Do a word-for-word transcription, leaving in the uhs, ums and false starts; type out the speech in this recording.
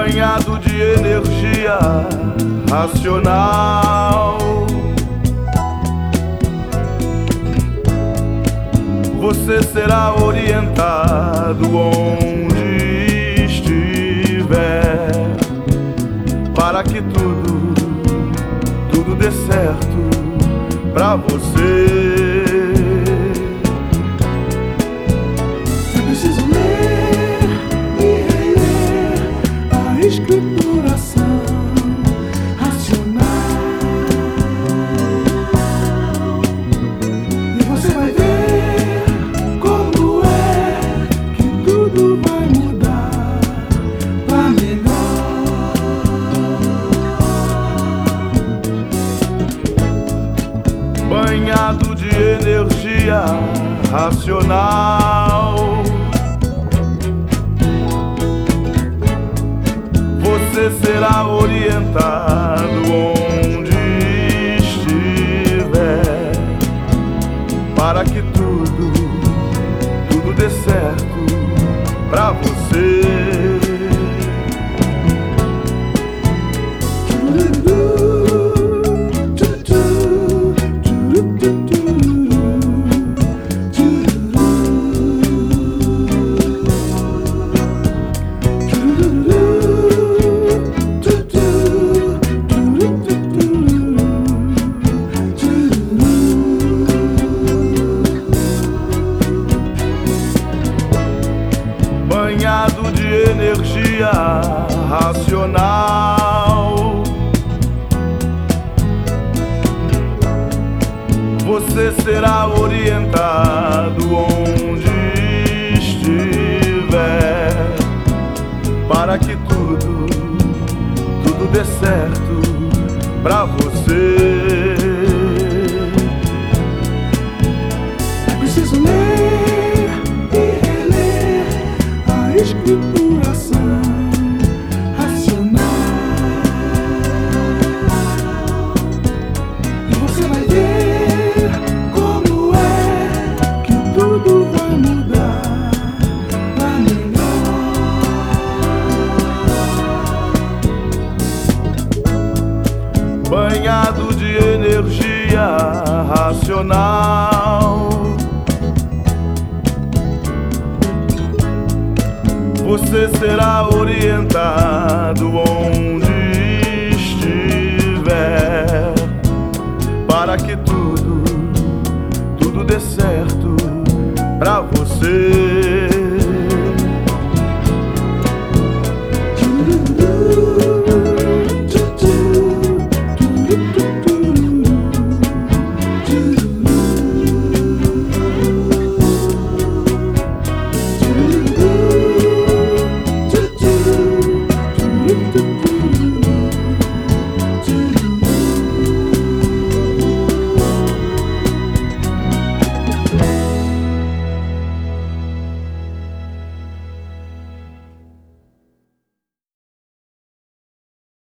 banhado de energia racional. Você será orientado onde estiver, para que tudo, tudo dê certo pra você. É preciso ler e reler a escrituração racional, e você vai ver como é que tudo vai mudar pra melhor. Banhado de energia racional, você será orientado onde estiver, para que tudo, tudo dê certo pra você. Banhado de energia racional, você será orientado onde estiver, para que tudo, tudo dê certo pra você. É preciso ler e reler a escrituração racional, e você vai ver como é que tudo vai mudar pra melhor. Banhado de energia racional, você será orientado onde estiver, para que tudo, tudo dê certo pra você.